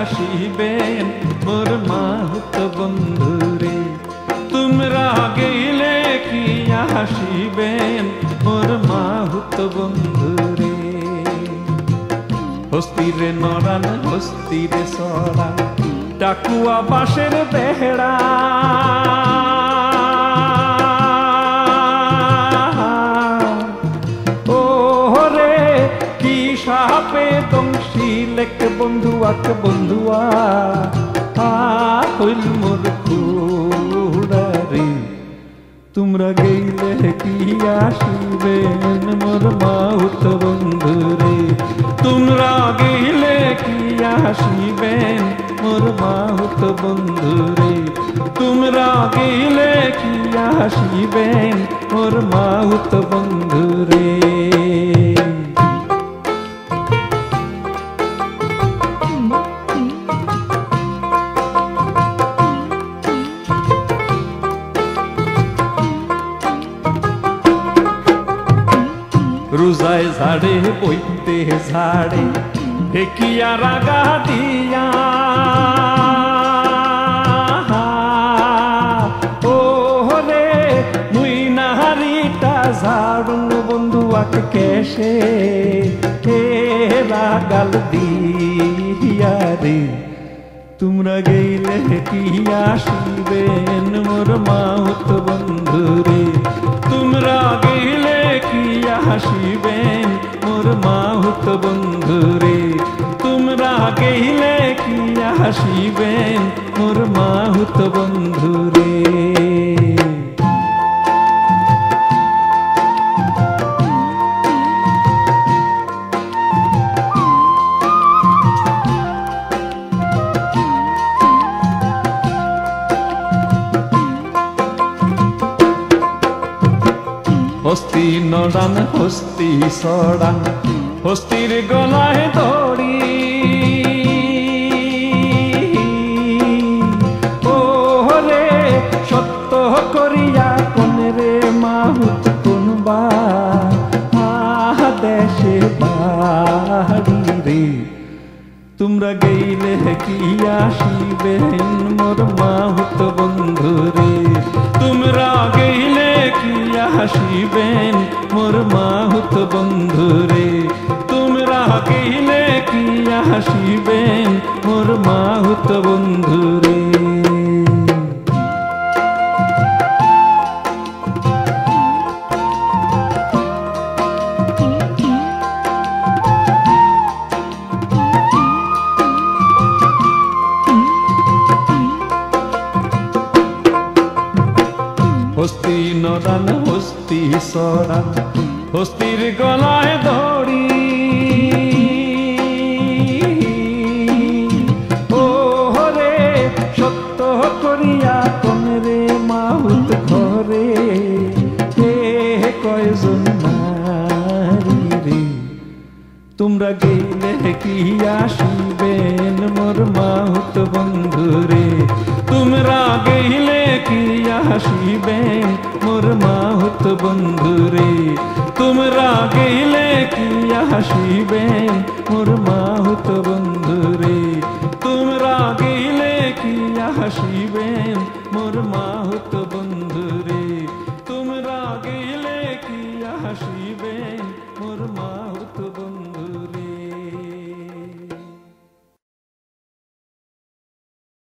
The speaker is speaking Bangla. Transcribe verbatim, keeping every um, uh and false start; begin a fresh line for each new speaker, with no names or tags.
হাসিবেন মোর মাহুত বন্ধুরে। তোমরা গেলে কি হাসিবেন মোর মাহুত বন্ধুরে। হস্তিরে নরান হস্তিরে সরা টাকুয়া বাঁশের বেহড়া, ও রে কি সাপে দংশিলেক বন্ধুয়াক বন্ধুয়া হইল মোর খুড়া রে। তোমরা গেলে কি আসিবেন মোর মাহুত বন্ধুরে। তোমরা গেলে কি আসিবেন মোর মাহুত বন্ধুরে। তোমরা গেলে কি আসিবেন মোর মাহুত বন্ধুরে। রোজায় ঝাড়ে বইতে ঝাড়ে ঢেকিয়া রাগা দিয়া, ও রে মুই নাহারিটা ঝাড়ুন বন্ধুয়াক কেশে হে রাগাল দিয়া রে। তোমরা গেলে কি আসিবেন মোর মাহুত বন্ধুরে। তোমরা গেলে কি হাসিবেন মোর মাহুত বন্ধুরে। তোমরা গেলে কি হাসিবেন মোর মাহুত বন্ধুরে। হস্তি নড়ান হস্তি সড়ান হস্তির গলায় দড়ি, ও রে সত্য করিয়া কোন রে মাহুত কোনবা দেশে বাড়ি রে। তোমরা গেলে কি আসিবেন মোর মাহুত বন্ধুরে। তোমরা গেলে কি হাসিবেন মোর মাহুত বন্ধুরে। তোমরা গেলে কি হাসিবেন মোর মাহুত বন্ধুরে। হস্তি নড়ান হস্তি সড়ান হস্তির গলায় দড়ি, ও রে সত্য করিয়া কোন রে মাহুত ঘরে হে কয়জন নারী রে। তোমরা গেলে কি আসিবেন মোর মাহুত বন্ধুরে। তোমরা গেলে কি হাসিবেন মোর মাহুত বন্ধুরে। তোমরা গেলে কি হাসিবেন মোর মাহুত বন্ধুরে। তোমরা গেলে কি হাসিবেন মোর মাহুত বন্ধুরে। তোমরা গেলে কি হাসিবেন